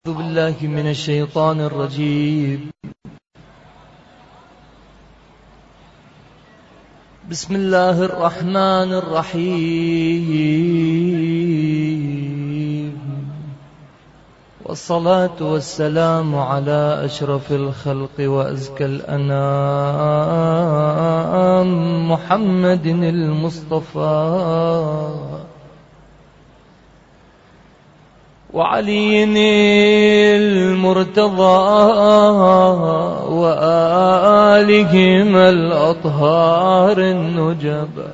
أعوذ بالله من الشيطان الرجيم. بسم الله الرحمن الرحيم، والصلاة والسلام على أشرف الخلق وأزكى الأنام محمد المصطفى وعلي المرتضى وآلهم الأطهار النجبى،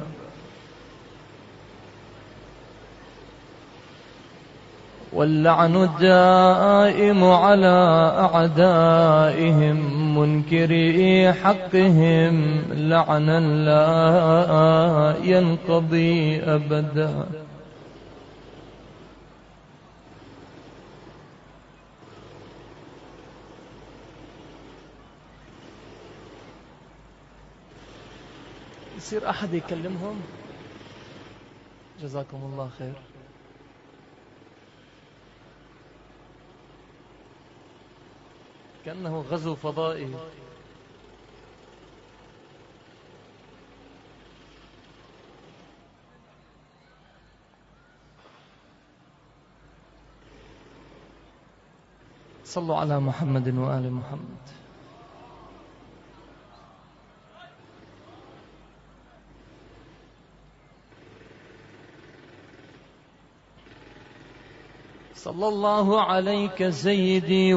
واللعن الدائم على أعدائهم منكري حقهم لعنا لا ينقضي أبدا. يصير أحد يكلمهم؟ جزاكم الله خير. كأنه غزو فضائي. صلوا على محمد وآل محمد. صلى الله عليك سيدي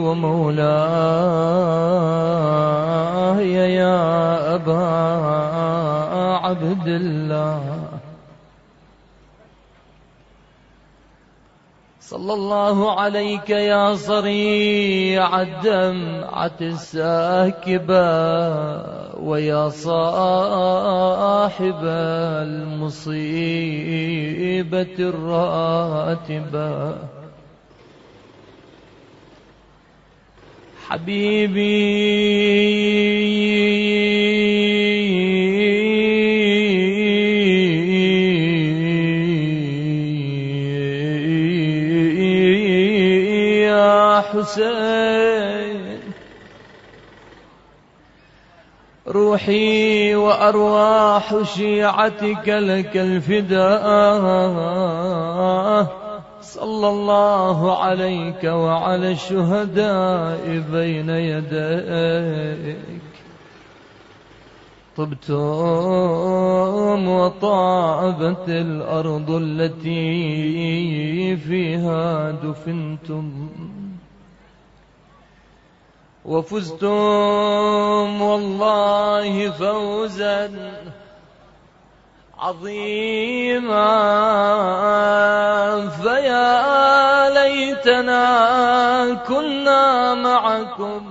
ومولاي يا أبا عبد الله، صلى الله عليك يا صريع الدمعة الساكبة ويا صاحب المصيبة الراتبة. حبيبي يا حسين، روحي وأرواح شيعتك لك الفداء. صلى الله عليك وعلى الشهداء بين يديك. طبتم وطابت الأرض التي فيها دفنتم، وفزتم والله فوزا عظيما. فيا ليتنا كنا معكم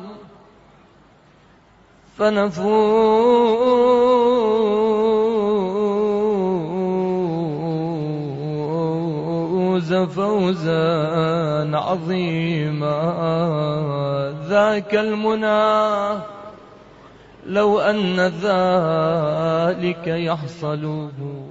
فنفوز فوزا عظيما. ذاك المنى لو أن ذلك يحصل.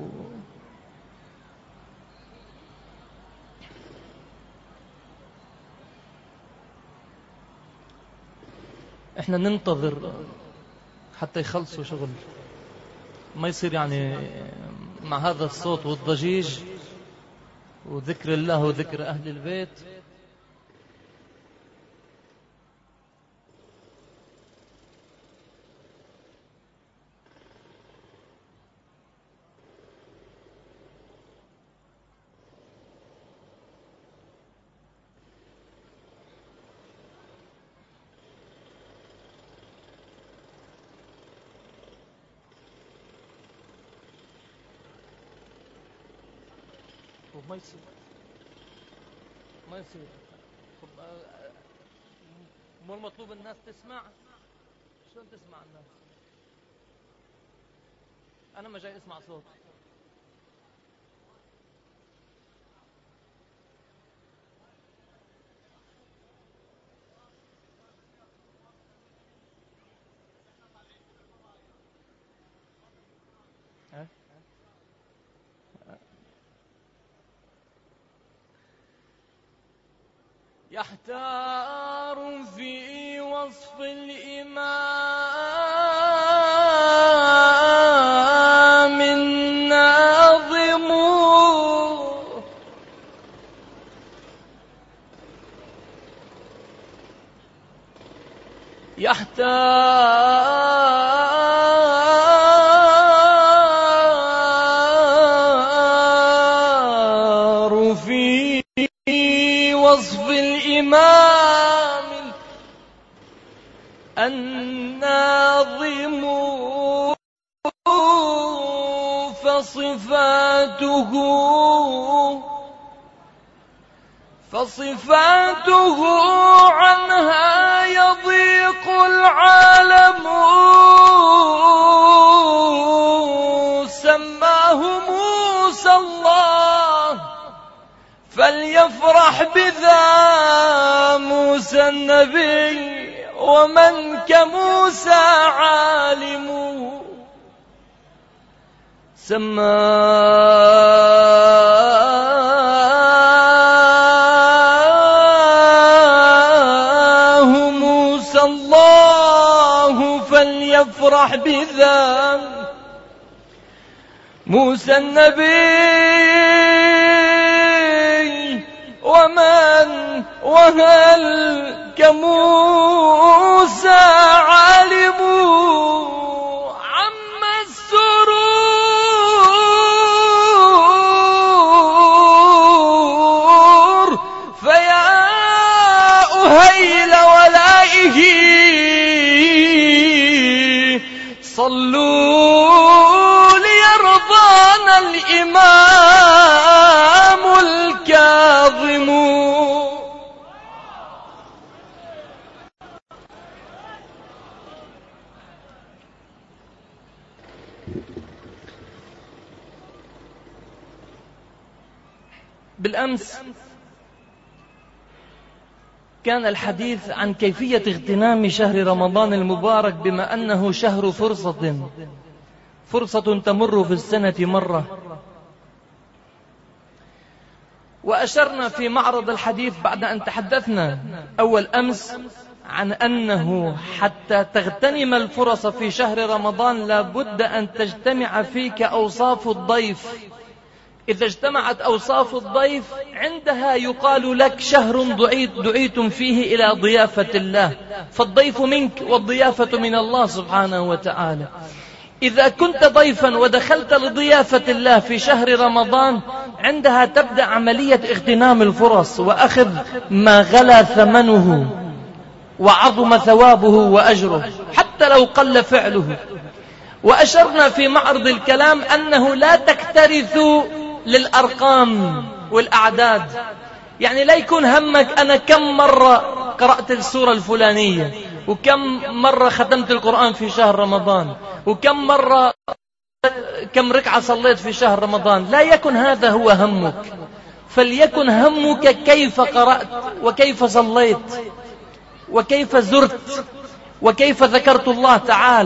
احنا ننتظر حتى يخلصوا شغل، ما يصير يعني مع هذا الصوت والضجيج وذكر الله وذكر أهل البيت. ما يصير ما يصير. مو المطلوب الناس تسمع؟ شلون تسمع الناس؟ أنا ما جاي أسمع صوت. يحتار في وصف الإمام الناظم يحتار في وصف الإمام الناظم فصفاته عنها يضيق العالم سماه موسى الله فليفرح بذا موسى النبي ومن كموسى عالم سماه موسى الله فليفرح بذا موسى النبي وهل كموسى عالم عم السرور فيا أهيل ولائه صلوا ليرضانا الإمام الكاظم. بالأمس كان الحديث عن كيفية اغتنام شهر رمضان المبارك بما أنه شهر فرصة تمر في السنة مرة، وأشرنا في معرض الحديث بعد أن تحدثنا أول أمس عن أنه حتى تغتنم الفرص في شهر رمضان لابد أن تجتمع فيك أوصاف الضيف. إذا اجتمعت أوصاف الضيف عندها يقال لك شهر دعيتم فيه إلى ضيافة الله، فالضيف منك والضيافة من الله سبحانه وتعالى. إذا كنت ضيفا ودخلت لضيافة الله في شهر رمضان عندها تبدأ عملية اغتنام الفرص وأخذ ما غلا ثمنه وعظم ثوابه وأجره حتى لو قل فعله. وأشرنا في معرض الكلام أنه لا تكترث للأرقام والأعداد، يعني لا يكون همك أنا كم مرة قرأت السورة الفلانية وكم مرة ختمت القرآن في شهر رمضان وكم ركعة صليت في شهر رمضان. لا يكن هذا هو همك، فليكن همك كيف قرأت وكيف صليت وكيف زرت وكيف ذكرت الله تعالى.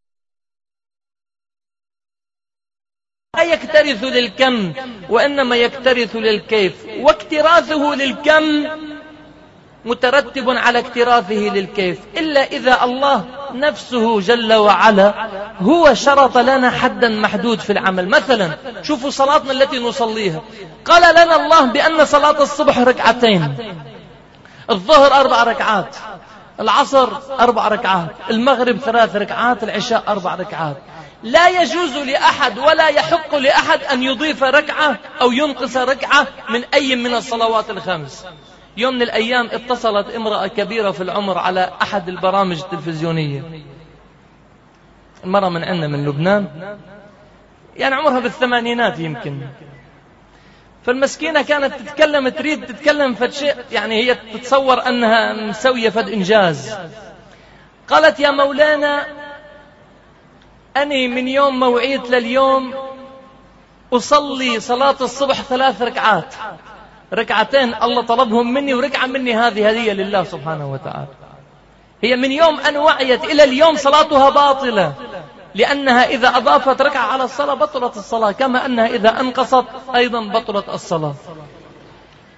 لا يكترث للكم وإنما يكترث للكيف، واكتراثه للكم مترتب على اكتراثه للكيف، إلا إذا الله نفسه جل وعلا هو شرط لنا حدا محدود في العمل. مثلا شوفوا صلاتنا التي نصليها، قال لنا الله بأن صلاة الصبح ركعتين، الظهر 4 ركعات، العصر 4 ركعات، المغرب 3 ركعات، العشاء 4 ركعات. لا يجوز لأحد ولا يحق لأحد أن يضيف ركعة أو ينقص ركعة من أي من الصلوات الخمس. يوم من الأيام اتصلت امرأة كبيرة في العمر على أحد البرامج التلفزيونية، المرأة من عندنا من لبنان، يعني عمرها بالثمانينات يمكن. فالمسكينة كانت تريد تتكلم فد شيء، يعني هي تتصور أنها مسوية فد إنجاز. قالت يا مولانا أني من يوم موعيت لليوم أصلي صلاة الصبح 3 ركعات، ركعتين الله طلبهم مني وركعة مني هذه هدية لله سبحانه وتعالى. هي من يوم أن وعيت إلى اليوم صلاتها باطلة، لأنها إذا أضافت ركعة على الصلاة بطلت الصلاة، كما أنها إذا أنقصت أيضا بطلت الصلاة.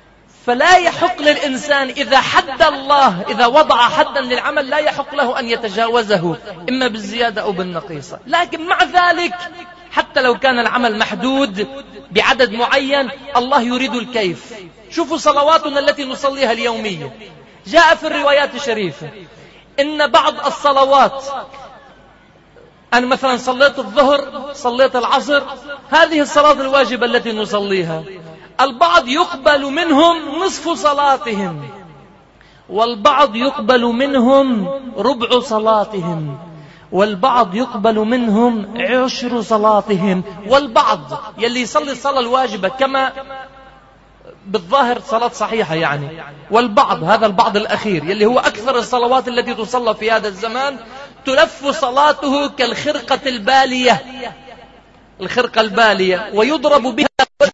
فلا يحق للإنسان إذا حد الله، إذا وضع حدا للعمل لا يحق له أن يتجاوزه إما بالزيادة أو بالنقيصة. لكن مع ذلك حتى لو كان العمل محدود بعدد معين الله يريد الكيف. شوفوا صلواتنا التي نصليها اليومية، جاء في الروايات الشريفة إن بعض الصلوات، أنا مثلا صليت الظهر، صليت العصر، هذه الصلاة الواجبة التي نصليها، البعض يقبل منهم نصف صلاتهم، والبعض يقبل منهم ربع صلاتهم، والبعض يقبل منهم 10 صلاتهم، والبعض يلي يصلي الصلاة الواجبة كما بالظاهر صلاة صحيحة يعني، والبعض، هذا البعض الأخير يلي هو أكثر الصلوات التي تصلى في هذا الزمان، تلف صلاته كالخرقة البالية، الخرقة البالية، ويضرب بها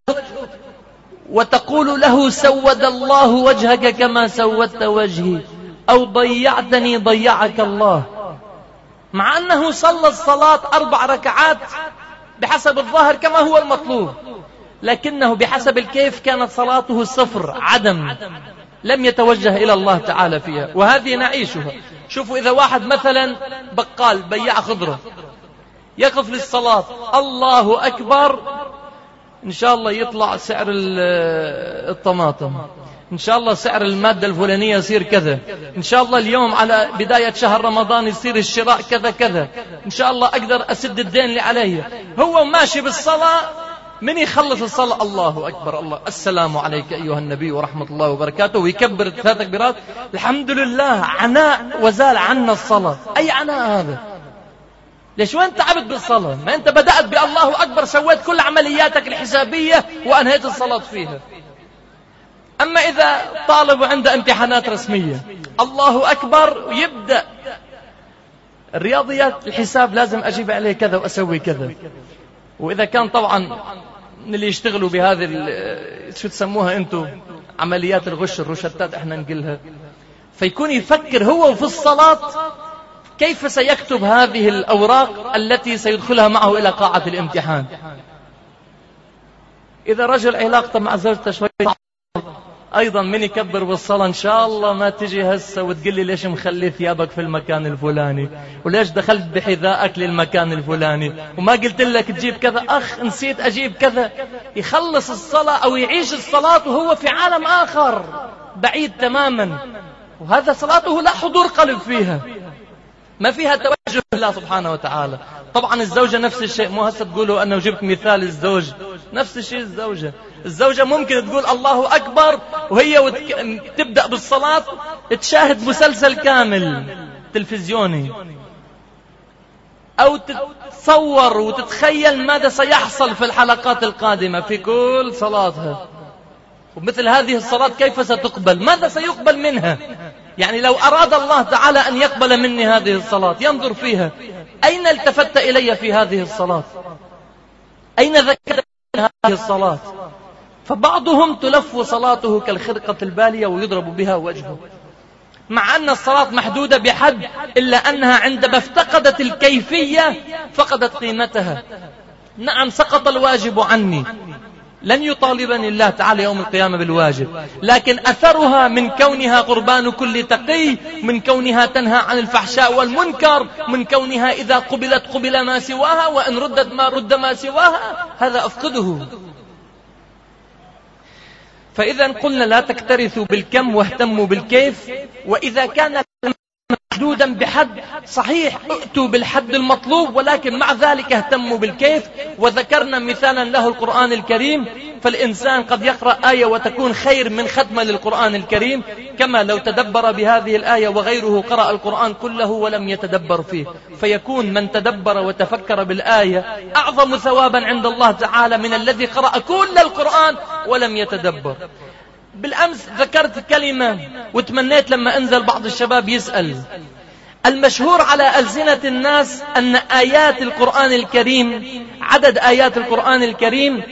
وتقول له سود الله وجهك كما سودت وجهي، أو ضيعتني ضيعك الله. مع أنه صلى الصلاة 4 ركعات بحسب الظاهر كما هو المطلوب، لكنه بحسب الكيف كانت صلاته 0 عدم، لم يتوجه إلى الله تعالى فيها، وهذه نعيشها. شوفوا إذا واحد مثلا بقال بياع خضرة يقف للصلاة، الله أكبر، إن شاء الله يطلع سعر الطماطم، إن شاء الله سعر المادة الفلانية يصير كذا، إن شاء الله اليوم على بداية شهر رمضان يصير الشراء كذا كذا، إن شاء الله أقدر أسد الدين اللي علي. هو ماشي بالصلاة، من يخلص الصلاة الله أكبر، الله السلام عليك أيها النبي ورحمة الله وبركاته، ويكبر 3 تكبيرات، الحمد لله، عناء وزال عنا الصلاة. أي عناء هذا؟ ليش وين تعبت بالصلاة؟ ما أنت بدأت بالله أكبر، سويت كل عملياتك الحسابية وأنهيت الصلاة فيها. أما إذا طالب عنده امتحانات رسمية، الله أكبر، ويبدأ الرياضيات، الحساب لازم أجيب عليه كذا وأسوي كذا، وإذا كان طبعا من اللي يشتغلوا بهذه شو تسموها أنتم، عمليات الغش، الروشتات احنا نقلها، فيكون يفكر هو في الصلاة كيف سيكتب هذه الأوراق التي سيدخلها معه إلى قاعة الامتحان. إذا رجل علاقته مع زوجته شوي أيضا من يكبر بالصلاة، إن شاء الله ما تجي هسه وتقول لي ليش مخلي ثيابك في المكان الفلاني، وليش دخلت بحذائك للمكان الفلاني، وما قلت لك تجيب كذا، أخ نسيت أجيب كذا. يخلص الصلاة أو يعيش الصلاة وهو في عالم آخر بعيد تماما، وهذا صلاته لا حضور قلب فيها، ما فيها توجه لله سبحانه وتعالى. طبعا الزوجة نفس الشيء، مو هسه تقولوا أنه جبت مثال الزوج، نفس الشيء الزوجة ممكن تقول الله أكبر وهي تبدأ بالصلاة تشاهد مسلسل كامل تلفزيوني، أو تتصور وتتخيل ماذا سيحصل في الحلقات القادمة في كل صلاتها. ومثل هذه الصلاة كيف ستقبل؟ ماذا سيقبل منها؟ يعني لو أراد الله تعالى أن يقبل مني هذه الصلاة ينظر فيها، أين التفت إلي في هذه الصلاة؟ أين ذكرت هذه الصلاة؟ فبعضهم تلف صلاته كالخرقة البالية ويضرب بها وجهه، مع أن الصلاة محدودة بحد، إلا أنها عندما افتقدت الكيفية فقدت قيمتها. نعم سقط الواجب عني، لن يطالبني الله تعالى يوم القيامة بالواجب، لكن أثرها من كونها قربان كل تقي، من كونها تنهى عن الفحشاء والمنكر، من كونها إذا قبلت قبل ما سواها، وإن ردت ما رد ما سواها، هذا أفقده. فإذا قلنا لا تكترثوا بالكم واهتموا بالكيف، وإذا كان محدودا بحد صحيح ائتوا بالحد المطلوب، ولكن مع ذلك اهتموا بالكيف. وذكرنا مثالا له القرآن الكريم، فالإنسان قد يقرأ آية وتكون خير من ختمة للقرآن الكريم، كما لو تدبر بهذه الآية وغيره قرأ القرآن كله ولم يتدبر فيه، فيكون من تدبر وتفكر بالآية أعظم ثوابا عند الله تعالى من الذي قرأ كل القرآن ولم يتدبر. بالأمس ذكرت كلمة وتمنيت لما أنزل بعض الشباب يسأل، المشهور على ألسنة الناس أن آيات القرآن الكريم، عدد آيات القرآن الكريم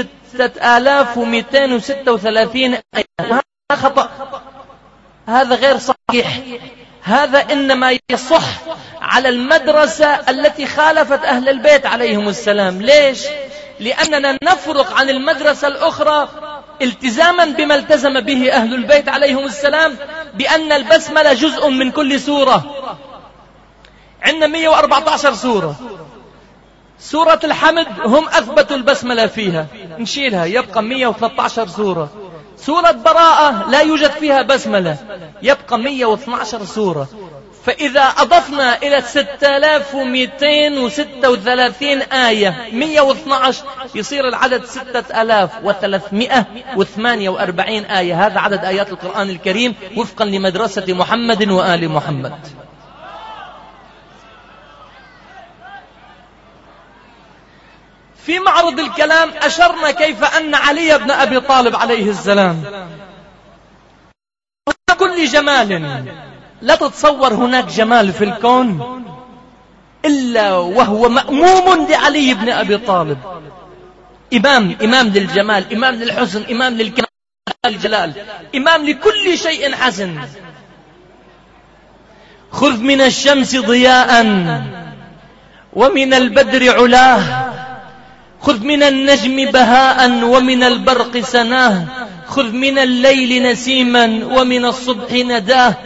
6236 آية، وهذا خطأ، هذا غير صحيح. هذا إنما يصح على المدرسة التي خالفت أهل البيت عليهم السلام. ليش؟ لأننا نفرق عن المدرسة الأخرى التزاما بما التزم به أهل البيت عليهم السلام، بأن البسملة جزء من كل سورة. عندنا 114 سورة. سورة الحمد هم أثبتوا البسملة فيها، نشيلها يبقى 113 سورة. سورة براءة لا يوجد فيها بسملة، يبقى 112 سورة. فإذا أضفنا إلى 6236 آية 112 يصير العدد 6348 آية. هذا عدد آيات القرآن الكريم وفقا لمدرسة محمد وآل محمد. في معرض الكلام أشرنا كيف أن علي بن أبي طالب عليه السلام كل جمال، لا تتصور هناك جمال في الكون إلا وهو مأموم لعلي بن أبي طالب. إمام للجمال، إمام للحسن، إمام للكمال الجلال، إمام لكل شيء حسن. خذ من الشمس ضياء ومن البدر علاه، خذ من النجم بهاء ومن البرق سناه، خذ من الليل نسيما ومن الصبح نداه.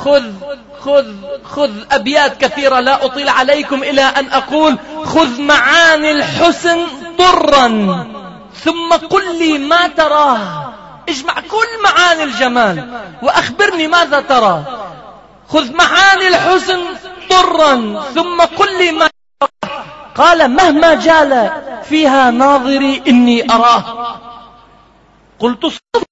خذ أبيات كثيرة لا أطيل عليكم إلى أن أقول خذ معاني الحسن طرا ثم قل لي ما تراه. اجمع كل معاني الجمال وأخبرني ماذا ترى. خذ معاني الحسن طرا ثم قل لي ما تراه. قال مهما جال فيها ناظري إني أراه. قلت صدق.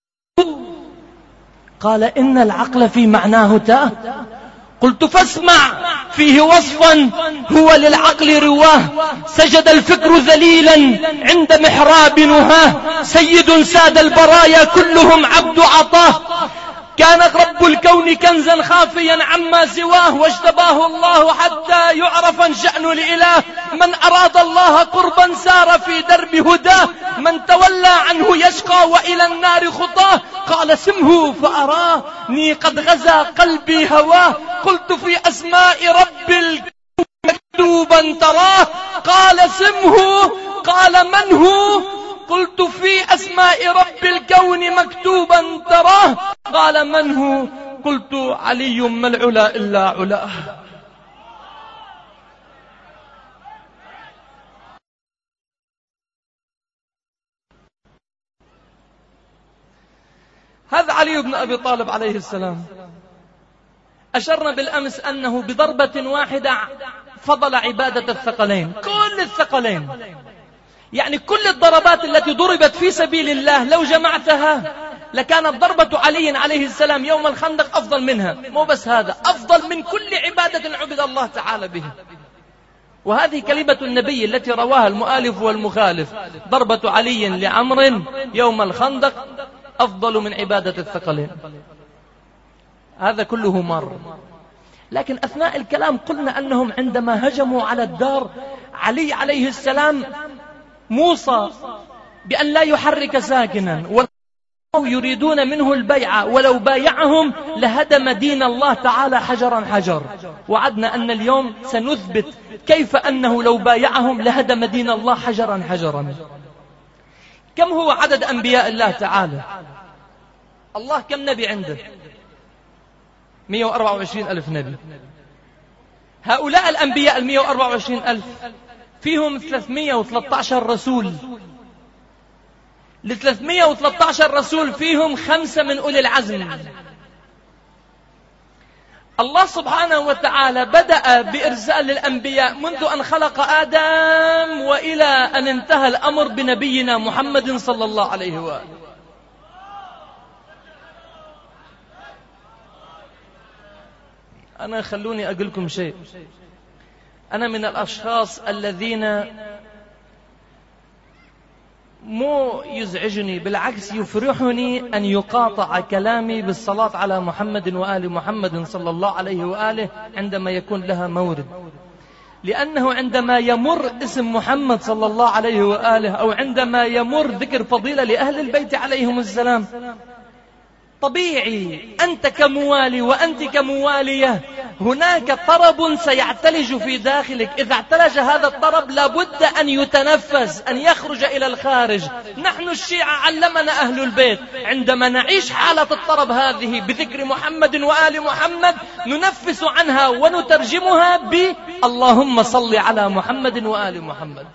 قال إن العقل في معناه تاه. قلت فاسمع فيه وصفا هو للعقل رواه. سجد الفكر ذليلا عند محراب نهاه، سيد ساد البرايا كلهم عبد عطاه. كان رب الكون كنزا خافيا عما سواه، واجتباه الله حتى يعرف شأن الإله. من أراد الله قربا سار في درب هداه، من تولى عنه يشقى وإلى النار خطاه. قال سمه فأراني قد غزا قلبي هواه. قلت في أسماء رب الكون مكتوبا تراه. قال سمه. قال من هو؟ قلت في أسماء رب الكون مكتوبا تراه. قال من هو؟ قلت علي ما العلا إلا علاه. هذا علي بن أبي طالب عليه السلام. أشرنا بالأمس أنه بضربة واحدة فضل عبادة الثقلين، كل الثقلين، يعني كل الضربات التي ضربت في سبيل الله لو جمعتها لكانت ضربة علي عليه السلام يوم الخندق أفضل منها. مو بس هذا، أفضل من كل عبادة عبد الله تعالى بها. وهذه كلمة النبي التي رواها المؤلف والمخالف: ضربة علي لعمر يوم الخندق أفضل من عبادة الثقلين. هذا كله مر. لكن أثناء الكلام قلنا أنهم عندما هجموا على الدار، علي عليه السلام موصى بأن لا يحرك ساكنا، يريدون منه البيعة، ولو بايعهم لهدم دين الله تعالى حجرا حجر. وعدنا أن اليوم سنثبت كيف أنه لو بايعهم لهدم دين الله حجرا حجرا. كم هو عدد أنبياء الله تعالى؟ الله كم نبي عنده؟ 124 ألف نبي. هؤلاء الأنبياء 124 ألف فيهم 313 رسول. ل 313 رسول فيهم 5 من أولي العزم. الله سبحانه وتعالى بدأ بإرسال الأنبياء منذ أن خلق آدم وإلى أن انتهى الأمر بنبينا محمد صلى الله عليه وآله. أنا خلوني أقول لكم شيء. أنا من الأشخاص الذين مو يزعجني، بالعكس يفرحني أن يقاطع كلامي بالصلاة على محمد وآل محمد صلى الله عليه وآله عندما يكون لها مورد. لأنه عندما يمر اسم محمد صلى الله عليه وآله، أو عندما يمر ذكر فضيلة لأهل البيت عليهم السلام، طبيعي أنت كموالي وأنت كموالية هناك طرب سيعتلج في داخلك، إذا اعتلج هذا الطرب لابد أن يتنفس، أن يخرج إلى الخارج. نحن الشيعة علمنا أهل البيت عندما نعيش حالة الطرب هذه بذكر محمد وآل محمد ننفس عنها ونترجمها اللهم صل على محمد وآل محمد.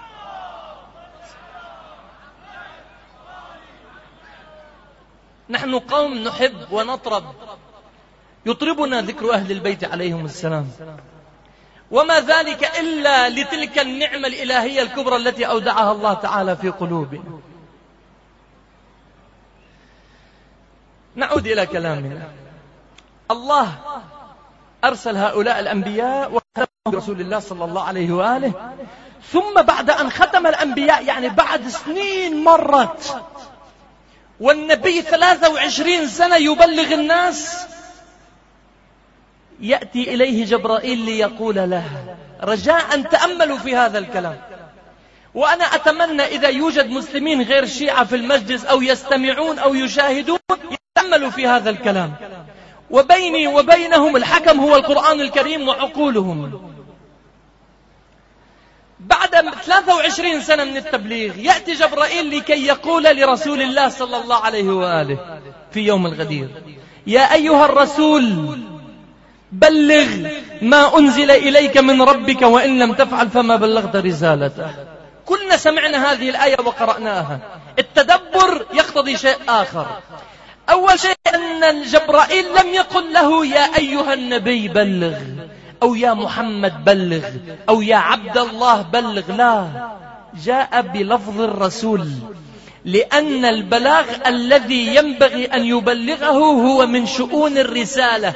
نحن قوم نحب ونطرب، يطربنا ذكر أهل البيت عليهم السلام، وما ذلك إلا لتلك النعمة الإلهية الكبرى التي أودعها الله تعالى في قلوبنا. نعود إلى كلامنا. الله أرسل هؤلاء الأنبياء وختمهم برسول الله صلى الله عليه وآله، ثم بعد أن ختم الأنبياء يعني بعد سنين مرت والنبي 23 سنة يبلغ الناس، يأتي إليه جبرائيل ليقول له رجاء تأملوا في هذا الكلام. وأنا أتمنى إذا يوجد مسلمين غير شيعة في المجلس أو يستمعون أو يشاهدون يتأملوا في هذا الكلام. وبيني وبينهم الحكم هو القرآن الكريم وعقولهم. بعد 23 سنة من التبليغ يأتي جبرائيل لكي يقول لرسول الله صلى الله عليه وآله في يوم الغدير يا أيها الرسول بلغ ما أنزل إليك من ربك وإن لم تفعل فما بلغت رسالته. كلنا سمعنا هذه الآية وقرأناها. التدبر يقتضي شيء آخر. أول شيء أن جبرائيل لم يقل له يا أيها النبي بلغ أو يا محمد بلغ أو يا عبد الله بلغ، لا، جاء بلفظ الرسول، لأن البلاغ الذي ينبغي أن يبلغه هو من شؤون الرسالة.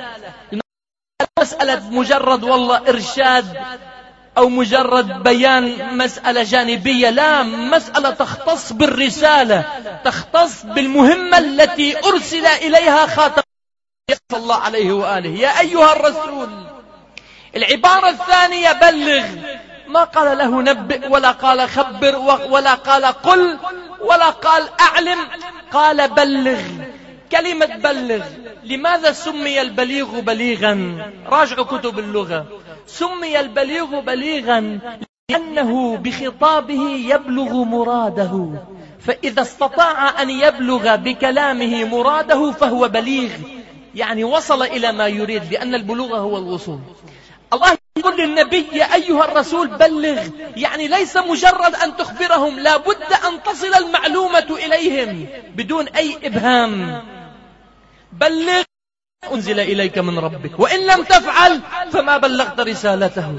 مسألة مجرد والله إرشاد أو مجرد بيان مسألة جانبية، لا، مسألة تختص بالرسالة، تختص بالمهمة التي أرسل إليها خاتم صلى الله عليه وآله. يا أيها الرسول. العبارة الثانية بلغ، ما قال له نبئ ولا قال خبر ولا قال قل ولا قال أعلم، قال بلغ. كلمة بلغ لماذا سمي البليغ بليغا؟ راجعوا كتب اللغة. سمي البليغ بليغا لأنه بخطابه يبلغ مراده، فإذا استطاع أن يبلغ بكلامه مراده فهو بليغ، يعني وصل إلى ما يريد، لأن البلوغ هو الوصول. الله يقول للنبي يا أيها الرسول بلغ، يعني ليس مجرد أن تخبرهم، لا بد أن تصل المعلومة إليهم بدون أي إبهام. بلغ أنزل إليك من ربك وإن لم تفعل فما بلغت رسالته.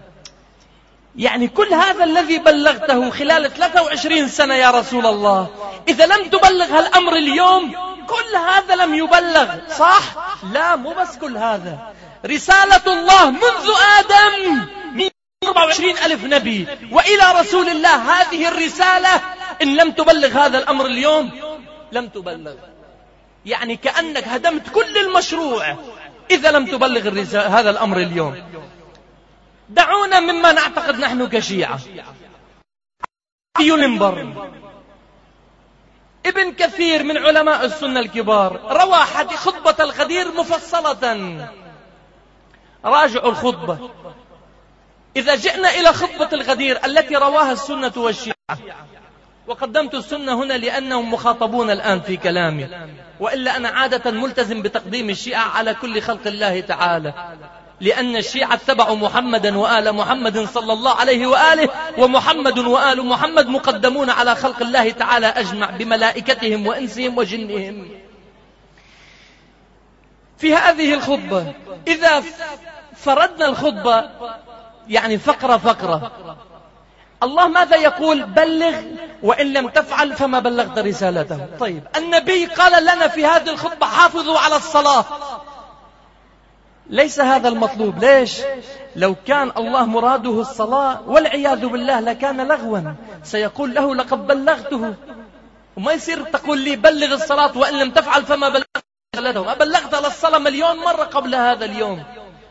يعني كل هذا الذي بلغته خلال 23 سنة يا رسول الله، إذا لم تبلغ هالأمر اليوم كل هذا لم يبلغ، صح؟ لا، مو بس كل هذا. رسالة الله منذ آدم 124,000 نبي وإلى رسول الله هذه الرسالة، إن لم تبلغ هذا الأمر اليوم لم تبلغ. يعني كأنك هدمت كل المشروع إذا لم تبلغ هذا الأمر اليوم. دعونا مما نعتقد نحن كشيعة. ينبر ابن كثير من علماء السنة الكبار روى خطبة الغدير مفصلة. راجعوا الخطبة. إذا جئنا إلى خطبة الغدير التي رواها السنة والشيعة، وقدمت السنة هنا لأنهم مخاطبون الآن في كلامي، وإلا أنا عادة ملتزم بتقديم الشيعة على كل خلق الله تعالى، لأن الشيعة اتبعوا محمدا وآل محمد صلى الله عليه وآله، ومحمد وآل محمد مقدمون على خلق الله تعالى أجمع بملائكتهم وإنسهم وجنهم. في هذه الخطبة إذا فردنا الخطبة يعني فقرة فقرة، الله ماذا يقول؟ بلغ وإن لم تفعل فما بلغت رسالته. طيب النبي قال لنا في هذه الخطبة حافظوا على الصلاة. ليس هذا المطلوب. ليش؟ لو كان الله مراده الصلاة والعياذ بالله لكان لغوا، سيقول له لقد بلغته، وما يصير تقول لي بلغ الصلاة وإن لم تفعل فما بلغت رسالته. ما بلغت للصلاة 1,000,000 مرة قبل هذا اليوم.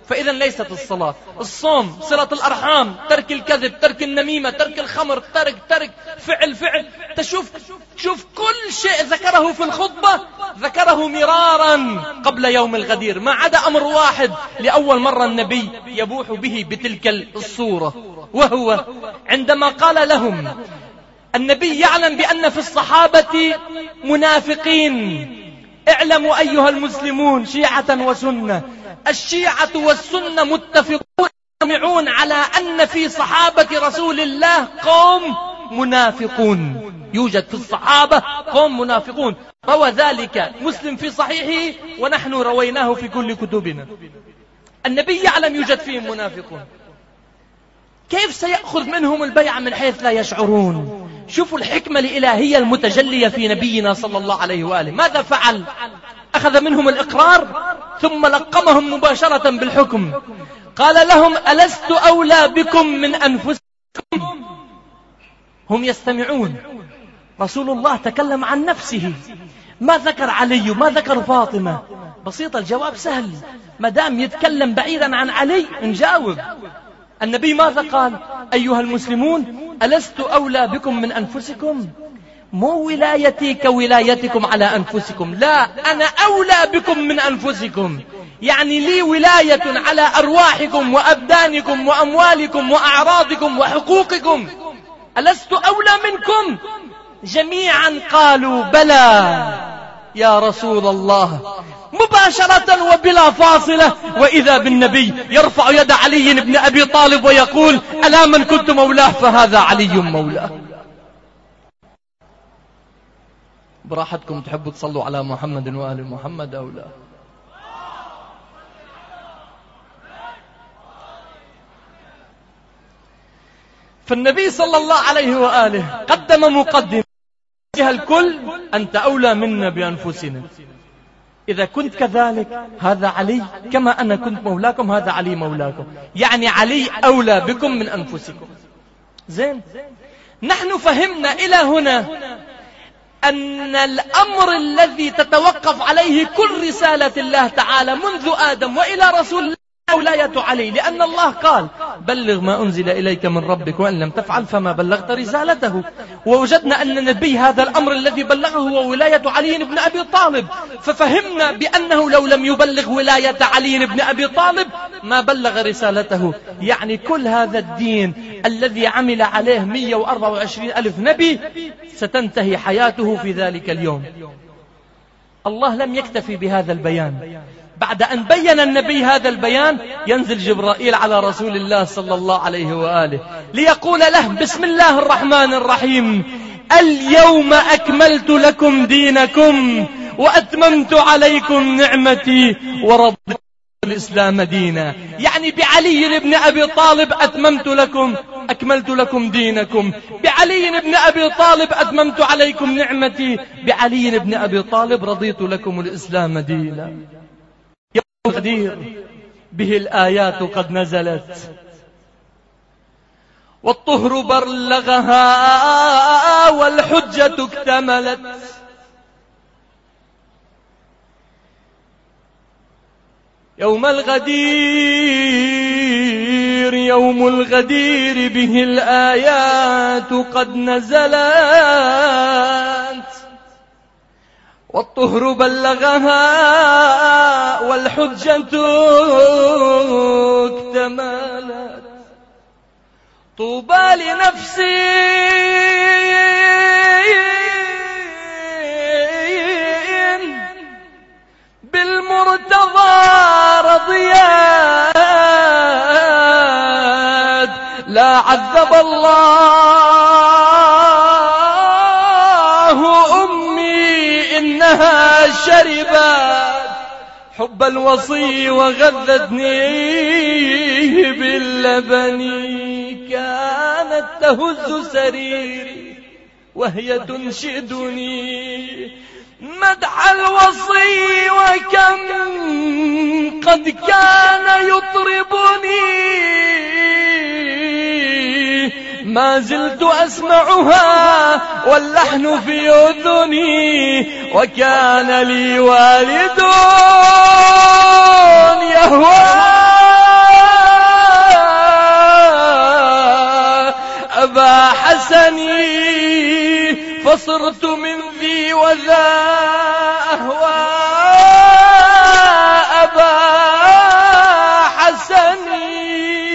فإذا ليست الصلاة، الصوم، صلة الأرحام، ترك الكذب، ترك النميمة، ترك الخمر، ترك فعل. شوف كل شيء ذكره في الخطبة ذكره مرارا قبل يوم الغدير، ما عدا أمر واحد لأول مرة النبي يبوح به بتلك الصورة، وهو عندما قال لهم النبي يعلم بأن في الصحابة منافقين. اعلموا أيها المسلمون شيعة وسنة، الشيعة والسنة متفقون على أن في صحابة رسول الله قوم منافقون، يوجد في الصحابة قوم منافقون، روى ذلك مسلم في صحيحه ونحن رويناه في كل كتبنا. النبي يعلم يوجد فيهم منافقون، كيف سيأخذ منهم البيعة من حيث لا يشعرون؟ شوفوا الحكمة الإلهية المتجلية في نبينا صلى الله عليه وآله. ماذا فعل؟ أخذ منهم الإقرار ثم لقمهم مباشرة بالحكم. قال لهم ألست أولى بكم من أنفسكم؟ هم يستمعون. رسول الله تكلم عن نفسه، ما ذكر علي وما ذكر فاطمة. بسيطة، الجواب سهل، مدام يتكلم بعيدا عن علي نجاوب. النبي ماذا قال؟ أيها المسلمون ألست أولى بكم من أنفسكم؟ مو ولايتي كولايتكم على أنفسكم، لا، أنا أولى بكم من أنفسكم، يعني لي ولاية على أرواحكم وأبدانكم وأموالكم وأعراضكم وحقوقكم. ألست أولى منكم؟ جميعا قالوا بلى يا رسول الله، مباشرة وبلا فاصلة. وإذا بالنبي يرفع يد علي بن أبي طالب ويقول ألا من كنت مولاه فهذا علي مولاه. براحتكم تحبوا تصلوا على محمد وآل محمد أو لا؟ فالنبي صلى الله عليه وآله قدم مقدمة الكل، أنت أولى منا بأنفسنا. إذا كنت كذلك هذا علي، كما أنا كنت مولاكم هذا علي مولاكم، يعني علي أولى بكم من أنفسكم. زين، نحن فهمنا إلى هنا أن الأمر الذي تتوقف عليه كل رسالة الله تعالى منذ آدم وإلى رسول الله ولاية علي، لأن الله قال بلغ ما أنزل إليك من ربك وإن لم تفعل فما بلغت رسالته. ووجدنا أن النبي هذا الأمر الذي بلغه هو ولاية علي بن أبي طالب، ففهمنا بأنه لو لم يبلغ ولاية علي بن أبي طالب ما بلغ رسالته. يعني كل هذا الدين الذي عمل عليه 124 ألف نبي ستنتهي حياته في ذلك اليوم. الله لم يكتفي بهذا البيان، بعد أن بين النبي هذا البيان ينزل جبرائيل على رسول الله صلى الله عليه وآله ليقول له بسم الله الرحمن الرحيم اليوم أكملت لكم دينكم وأتممت عليكم نعمتي ورضيت الإسلام دينا. يعني بعلي بن أبي طالب أكملت لكم دينكم، بعلي بن أبي طالب أتممت عليكم نعمتي، بعلي بن أبي طالب رضيت لكم الإسلام دينا. يوم الغدير به الآيات قد نزلت، والطهر بلغها والحجة اكتملت. يوم الغدير يوم الغدير به الآيات قد نزلت، والطهر بلغها والحجة اكتملت. طوبى لنفسي بالمرتضى رضيات، لا عذب الله أمي إنها شربت حب الوصي وغذتني باللبن. كانت تهز سريري وهي تنشدني مدح الوصي، وكم قد كان يطربني ما زلت أسمعها واللحن في أذني. وكان لي والد يهوى وصرت من ذي وذا أهوى أبا حسني.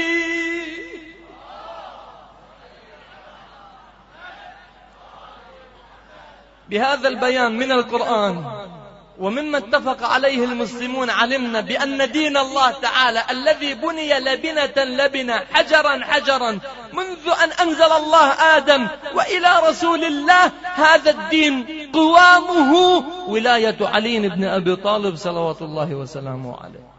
بهذا البيان من القرآن ومما اتفق عليه المسلمون علمنا بأن دين الله تعالى الذي بني لبنة لبنة حجرا حجرا منذ أن أنزل الله آدم وإلى رسول الله، هذا الدين قوامه ولاية علي بن أبي طالب صلوات الله وسلامه عليه.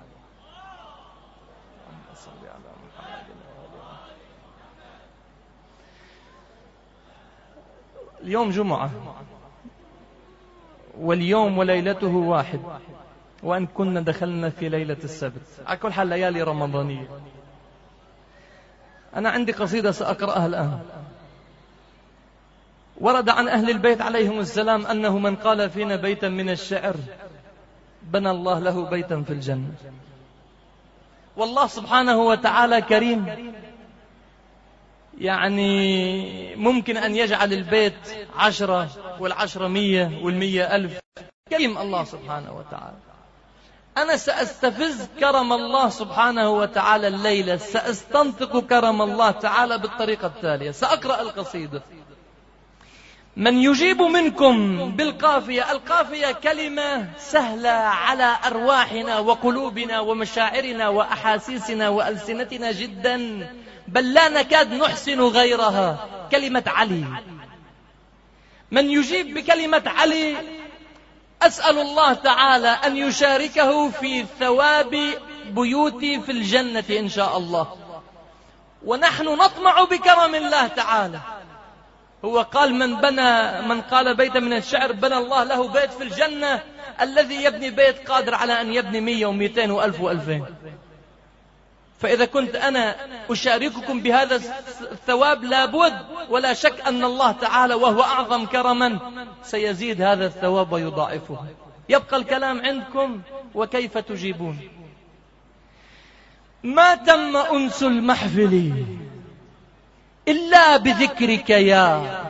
اليوم جمعة، واليوم وليلته واحد، وأن كنا دخلنا في ليلة السبت، على كل حال ليالي رمضانية. أنا عندي قصيدة سأقرأها الآن. ورد عن أهل البيت عليهم السلام أنه من قال فينا بيتا من الشعر بنى الله له بيتا في الجنة. والله سبحانه وتعالى كريم، يعني ممكن أن يجعل البيت 10 والعشرة 100 والمية 1000. كريم الله سبحانه وتعالى. أنا سأستفز كرم الله سبحانه وتعالى الليلة، سأستنطق كرم الله تعالى بالطريقة التالية. سأقرأ القصيدة. من يجيب منكم بالقافية. القافية كلمة سهلة على أرواحنا وقلوبنا ومشاعرنا وأحاسيسنا وألسنتنا جدا، بل لا نكاد نحسن غيرها. كلمة علي. من يجيب بكلمة علي أسأل الله تعالى أن يشاركه في ثواب بيوتي في الجنة إن شاء الله، ونحن نطمع بكرم الله تعالى. هو قال من قال بيتا من الشعر بنى الله له بيت في الجنة. الذي يبني بيت قادر على أن يبني 100 و200 و1000 و2000. فإذا كنت أنا أشارككم بهذا الثواب، لابد ولا شك أن الله تعالى وهو أعظم كرما سيزيد هذا الثواب ويضاعفه. يبقى الكلام عندكم وكيف تجيبون. ما تم أنس المحفل إلا بذكرك يا.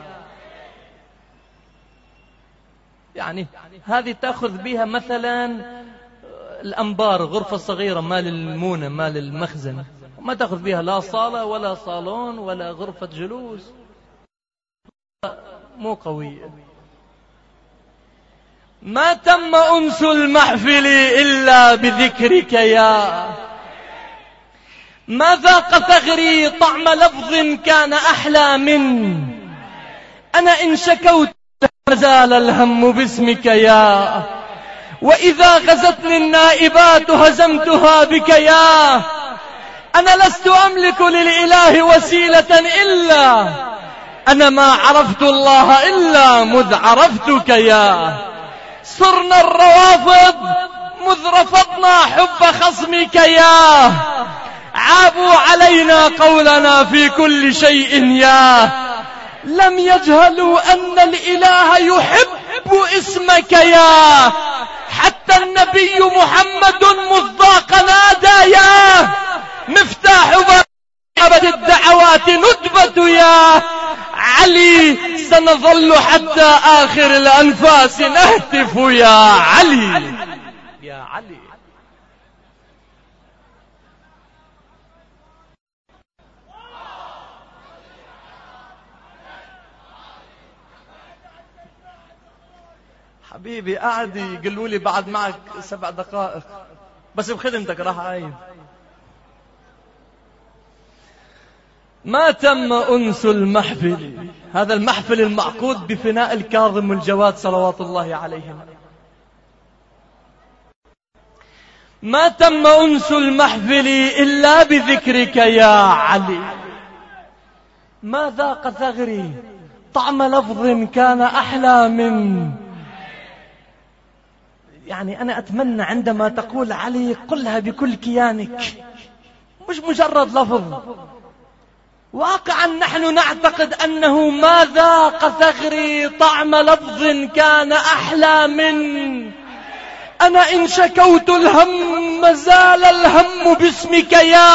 يعني هذه تأخذ بها مثلا الأنبار، غرفة صغيرة مال المونة مال المخزن، ما تأخذ بها لا صالة ولا صالون ولا غرفة جلوس، مو قوية. ما تم أنس المحفل إلا بذكرك يا. ما ذاق ثغري طعم لفظ كان أحلى من. أنا إن شكوت ما زال الهم باسمك يا. وإذا غزتني النائبات هزمتها بك يا. أنا لست أملك للإله وسيلة إلا أنا ما عرفت الله إلا مذ عرفتك يا. صرنا الروافض مذ رفضنا حب خصمك يا. عابوا علينا قولنا في كل شيء يا. لم يجهلوا أن الإله يحب اسمك يا. حتى النبي محمد مذ ضاق نادى يا. مفتاح باب الدعوات ندبة يا. علي سنظل حتى آخر الأنفاس نهتف يا علي يا علي. حبيبي قاعد يقولوا لي بعد معك 7 دقائق بس بخدمتك راح أعيد. ما تم أنس المحفل. هذا المحفل المعقود بفناء الكاظم والجواد صلوات الله عليهم. ما تم أنس المحفل إلا بذكرك يا علي. ما ذاق ثغري طعم لفظ كان أحلى من. يعني أنا أتمنى عندما تقول علي قلها بكل كيانك، مش مجرد لفظ. واقعا نحن نعتقد أنه ما ذاق ثغري طعم لفظ كان أحلى من. أنا إن شكوت الهم زال الهم باسمك يا.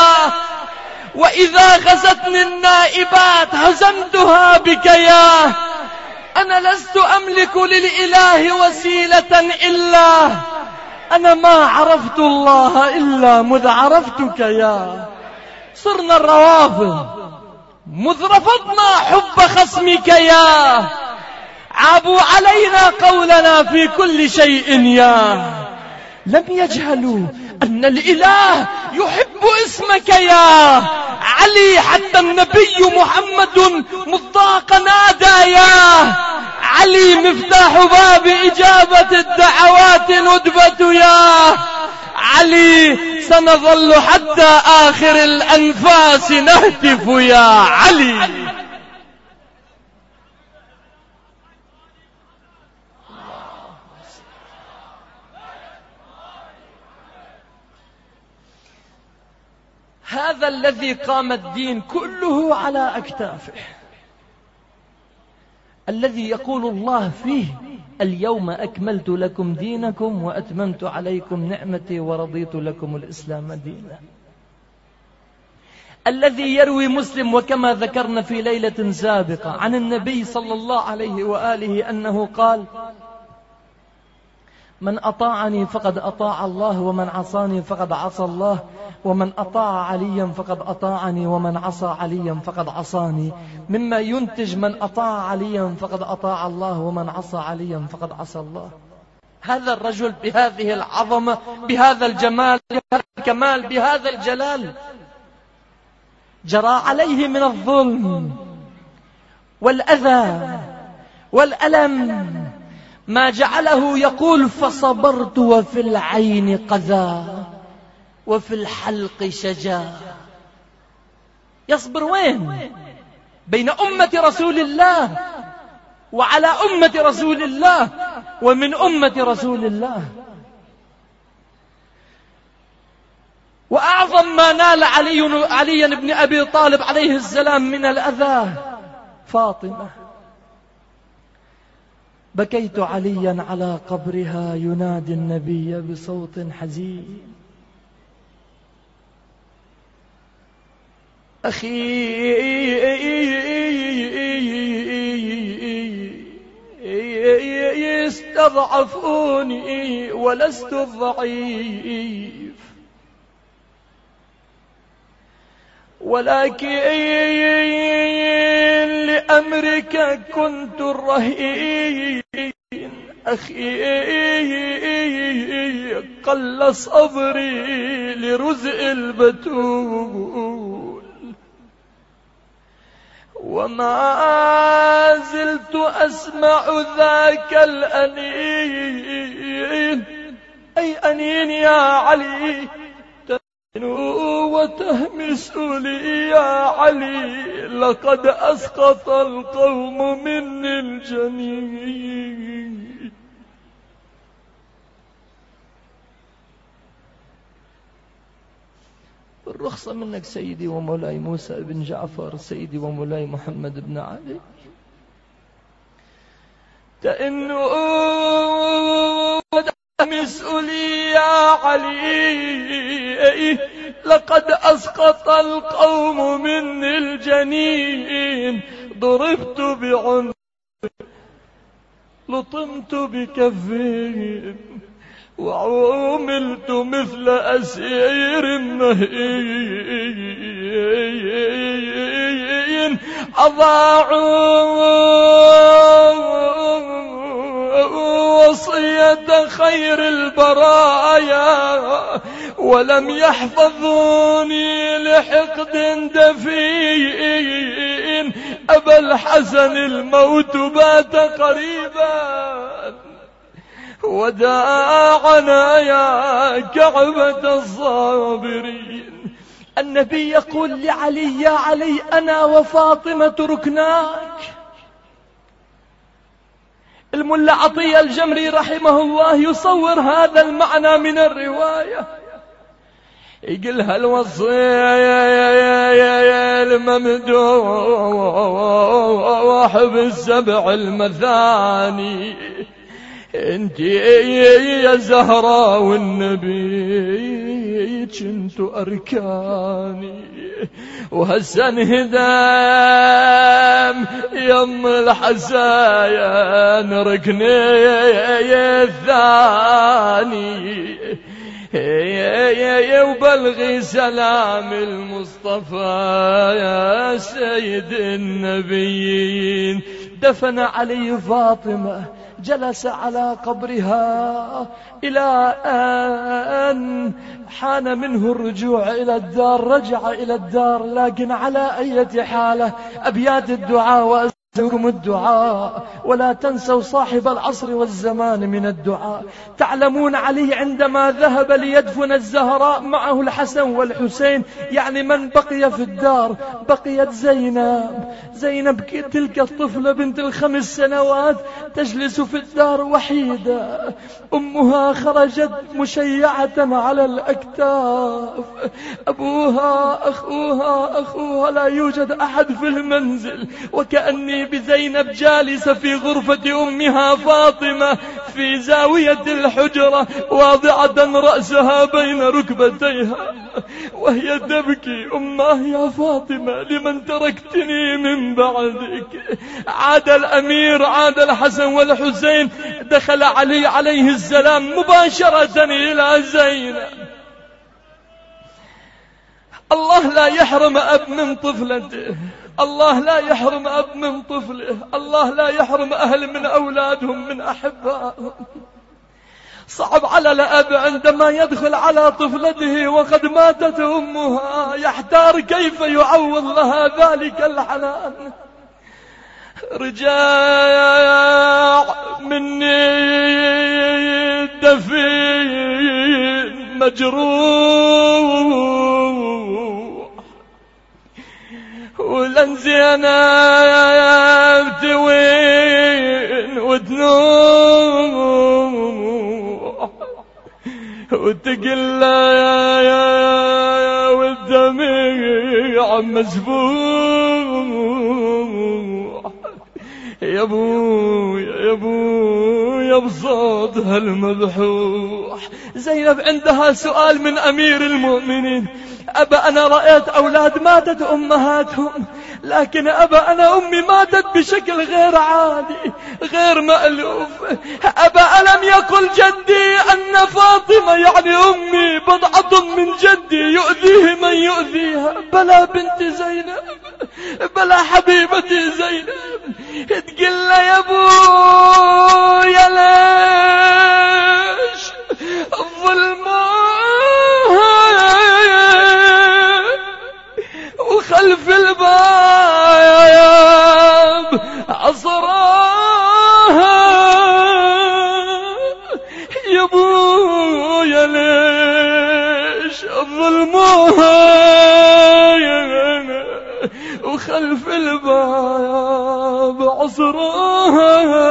وإذا غزتني النائبات هزمتها بك يا. أنا لست أملك للإله وسيلة إلا أنا ما عرفت الله إلا مذ عرفتك يا. صرنا الروافض مذ رفضنا حب خصمك يا. عابوا علينا قولنا في كل شيء يا. لم يجهلوا أن الإله يحب اسمك يا علي، حتى النبي محمد مضاق نادى يا علي، مفتاح باب إجابة الدعوات ندبة يا علي، سنظل حتى آخر الأنفاس نهتف يا علي. هذا الذي قام الدين كله على أكتافه، الذي يقول الله فيه اليوم أكملت لكم دينكم وأتممت عليكم نعمتي ورضيت لكم الإسلام دينا، الذي يروي مسلم وكما ذكرنا في ليلة سابقة عن النبي صلى الله عليه وآله أنه قال: من أطاعني فقد أطاع الله، ومن عصاني فقد عصى الله، ومن أطاع عليا فقد أطاعني، ومن عصى عليا فقد عصاني. مما ينتج من أطاع عليا فقد أطاع الله، ومن عصى عليا فقد عصى الله. هذا الرجل بهذه العظمة، بهذا الجمال، بهذا الكمال، بهذا الجلال، جرى عليه من الظلم والأذى والألم ما جعله يقول: فصبرت وفي العين قذى وفي الحلق شجا. يصبر وين؟ بين أمة رسول الله وعلى أمة رسول الله ومن أمة رسول الله. وأعظم ما نال علي بن أبي طالب عليه السلام من الأذى فاطمة: بكيت عليا على قبرها ينادي النبي بصوت حزين: أخي استضعفوني ولست الضعيف، ولكن لأمرك كنت الرهين. أخي قل صبري لرزء البتول، وما زلت أسمع ذاك الأنين، أي أنين يا علي، وتهمس لي يا علي: لقد أسقط القوم مني الجنين. بالرخصة منك سيدي ومولاي موسى بن جعفر، سيدي ومولاي محمد بن علي، تأنه تهمس لي يا علي: لقد أسقط القوم مني الجنين، ضربت بعنف لطمت بكفين، وعوملت مثل أسير مهين، أضاعوا وصية خير البرايا ولم يحفظوني لحقد دفين. أبا الحسن الموت بات قريبا، وداعنا يا كعبة الصابرين. النبي يقول لعلي: يا علي أنا وفاطمة ركناك. الملا عطية الجمري رحمه الله يصور هذا المعنى من الرواية، يقولها الوصية الممدوح بالسبع المثاني: انت يا زهراء والنبي كنت أركاني وهسه انهدم يم الحزاين ركني الثاني وبلغي سلام المصطفى يا سيد النبيين. دفن علي فاطمة جلس على قبرها إلى أن حان منه الرجوع إلى الدار. رجع إلى الدار لكن على أي حالة أبيات الدعاء لكم الدعاء ولا تنسوا صاحب العصر والزمان من الدعاء. تعلمون علي عندما ذهب ليدفن الزهراء معه الحسن والحسين، يعني من بقي في الدار بقيت زينب تلك الطفلة بنت ال5 سنوات تجلس في الدار وحيدة. أمها خرجت مشيعة على الأكتاف، أبوها أخوها لا يوجد أحد في المنزل، وكأني بزينب جالسة في غرفة أمها فاطمة في زاوية الحجرة واضعة رأسها بين ركبتيها وهي تبكي: أماه يا فاطمة لمن تركتني من بعدك؟ عاد الأمير، عاد الحسن والحسين، دخل علي عليه السلام مباشرة إلى زينب. الله لا يحرم أب من طفلته، الله لا يحرم أب من طفله، الله لا يحرم أهل من أولادهم من أحبائهم. صعب على الأب عندما يدخل على طفلته وقد ماتت أمها، يحتار كيف يعوض لها ذلك الحنان. رجاع مني دفين مجروح ولن زينب توين وتنوح وتقلى والدمع مسبوح. يا ابويا بصوت هالمذبوح. زينب عندها سؤال من أمير المؤمنين: أبا أنا رأيت أولاد ماتت أمهاتهم، لكن أبا أنا أمي ماتت بشكل غير عادي غير مألوف. أبا ألم يقل جدي أن فاطمة يعني أمي بضعة من جدي يؤذيه من يؤذيها؟ بلى بنت زينب، بلى حبيبتي زينب. تقول له: يا ابويا ليش الظلم وخلف الباب عصراها؟ يا ابويا ليش الظلم وخلف الباب عصراها؟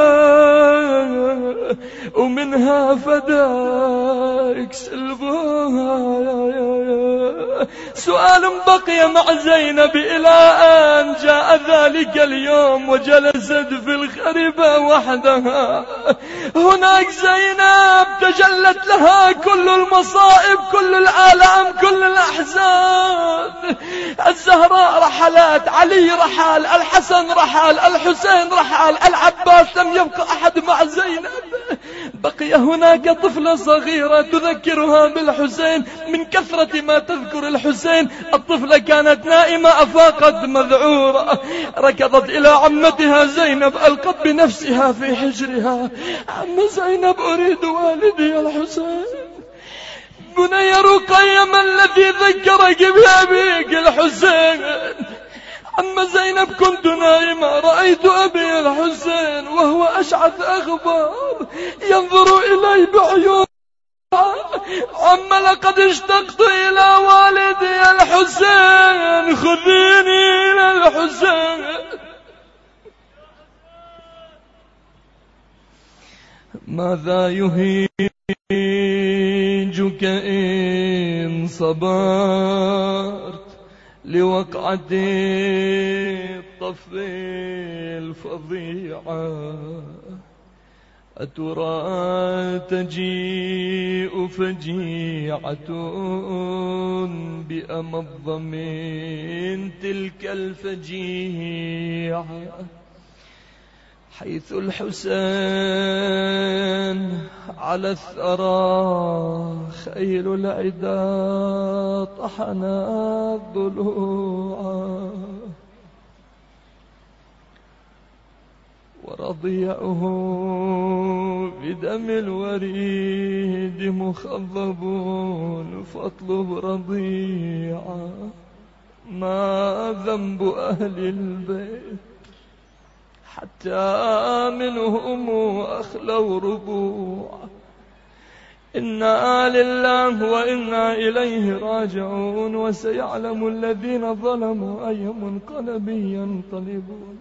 ومنها فداك سلبها. سؤال بقي مع زينب إلى أن جاء ذلك اليوم وجلست في الخربة وحدها. هناك زينب تجلت لها كل المصائب، كل الآلام، كل الأحزان. الزهراء رحلات، علي رحال، الحسن رحال، الحسين رحال، العباس لم يبقى أحد مع زينب. بقي هناك طفلة صغيرة تذكرها بالحسين من كثرة ما تذكر الحسين. الطفلة كانت نائمة أفاقت مذعورة، ركضت إلى عمتها زينب، ألقت بنفسها في حجرها: عم زينب أريد والدي الحسين. بني رقية ما الذي ذكرك بأبيك الحسين؟ عم زينب كنت نائمة، رأيت أبي الحسين وهو أشعث أغبار ينظر إلي بعيون. عم لقد اشتقت إلى والدي الحسين، خذيني إلى الحسين. ماذا يهيجك إن صبرت لوقعة الطف الفظيعة؟ أترى تجيء فجيعة بأمض من تلك الفجيعة، حيث الحسين على الثرى خيل العدا طحنت ضلوعا، ورضيعه بدم الوريد مخضبون، فاطلب رضيعا. ما ذنب أهل البيت حتى منهم أخلوا ربوعا، إنا لله وإنا إليه راجعون، وسيعلم الذين ظلموا أي منقلب ينقلبون.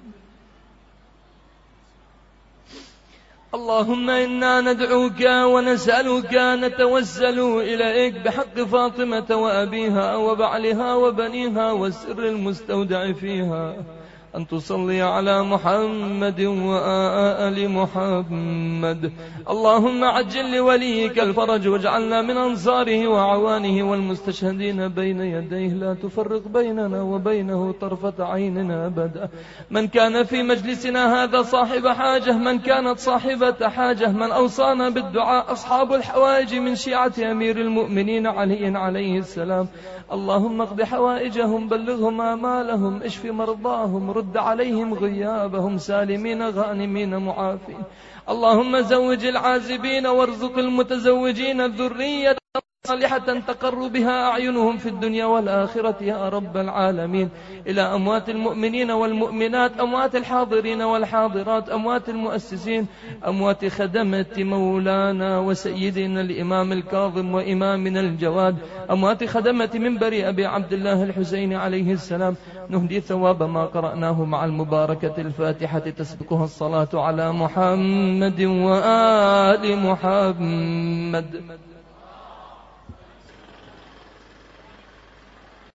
اللهم إنا ندعوك ونسألك نتوسل إليك بحق فاطمة وأبيها وبعلها وبنيها والسر المستودع فيها، أن تصلي على محمد وآل محمد. اللهم عجل لوليك الفرج، واجعلنا من أنصاره وعوانه والمستشهدين بين يديه، لا تفرق بيننا وبينه طرفة عيننا أبدا. من كان في مجلسنا هذا صاحب حاجة، من كانت صاحبة حاجة، من أوصانا بالدعاء، أصحاب الحوائج من شيعة أمير المؤمنين علي عليه السلام، اللهم اقض حوائجهم، بلغهم آمالهم، اشف مرضاهم، رد عليهم غيابهم، سالمين غانمين معافين. اللهم زوج العازبين وارزق المتزوجين الذرية صالحة تقر بها أعينهم في الدنيا والآخرة يا رب العالمين. إلى أموات المؤمنين والمؤمنات، أموات الحاضرين والحاضرات، أموات المؤسسين، أموات خدمة مولانا وسيدنا الإمام الكاظم وإمامنا الجواد، أموات خدمة منبر أبي عبد الله الحسين عليه السلام، نهدي ثواب ما قرأناه مع المباركة الفاتحة تسبقها الصلاة على محمد وآل محمد.